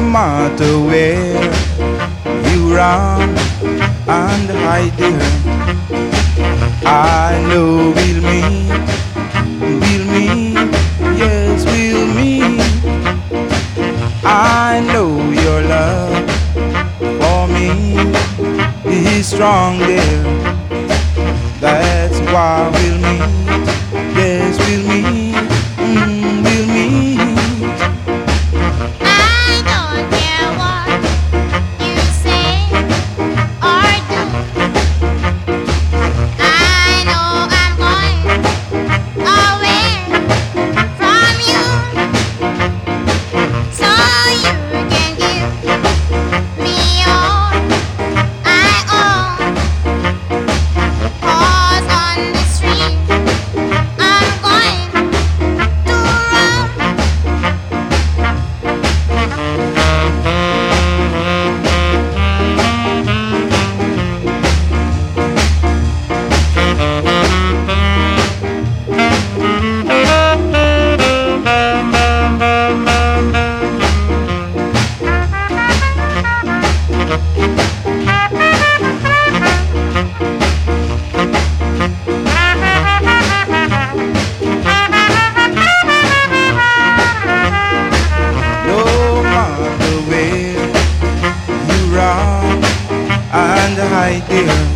matter where you run and hide there, I know we'll meet, yes we'll meet. I know your love for me is strong there. That's why we'll meet, yes we'll meet, we'll meet. I don't care what you say or do. I know I'm going away from you, so you can give me all I own. 'Cause on the street I'm going to roam. No matter where you run and hide there,